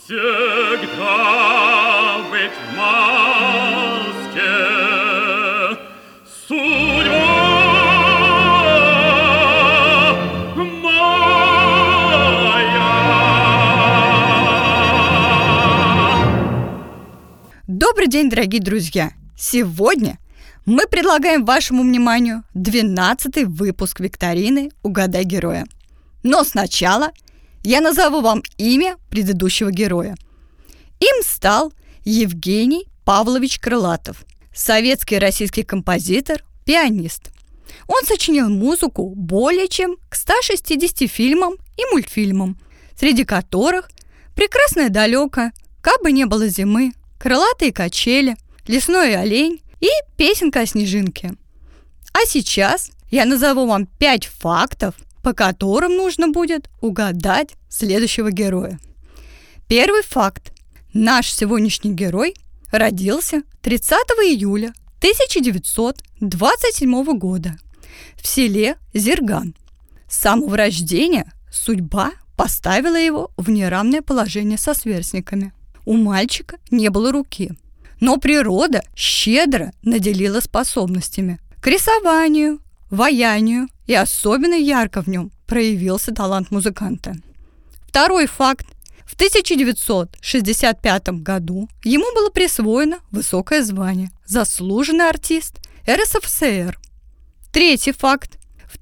Всегда быть в маске судьба моя. Добрый день, дорогие друзья! Сегодня мы предлагаем вашему вниманию 12-й выпуск викторины «Угадай героя». Но сначала я назову вам имя предыдущего героя. Им стал Евгений Павлович Крылатов, советский российский композитор, пианист. Он сочинил музыку более чем к 160 фильмам и мультфильмам, среди которых «Прекрасное далеко», «Кабы не было зимы», «Крылатые качели», «Лесной олень» и «Песенка о снежинке». А сейчас я назову вам 5 фактов, по которым нужно будет угадать следующего героя. Первый факт. Наш сегодняшний герой родился 30 июля 1927 года в селе Зерган. С самого рождения судьба поставила его в неравное положение со сверстниками. У мальчика не было руки, но природа щедро наделила способностями к рисованию, ваянию, и особенно ярко в нем проявился талант музыканта. Второй факт. В 1965 году ему было присвоено высокое звание «Заслуженный артист РСФСР». Третий факт. В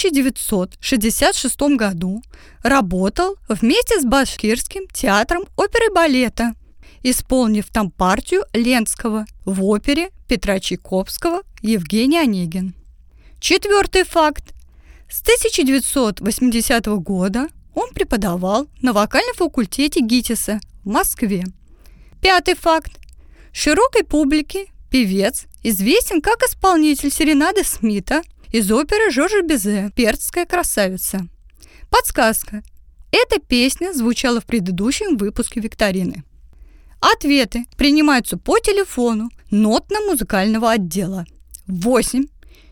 1966 году работал вместе с Башкирским театром оперы и балета, исполнив там партию Ленского в опере Петра Чайковского «Евгений Онегин». Четвертый факт. С 1980 года он преподавал на вокальном факультете ГИТИСа в Москве. Пятый факт. Широкой публике певец известен как исполнитель серенады Смита из оперы Жоржа Бизе «Персидская красавица». Подсказка. Эта песня звучала в предыдущем выпуске викторины. Ответы принимаются по телефону нотно-музыкального отдела 8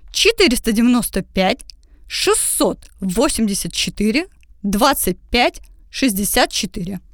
495 684 25 64.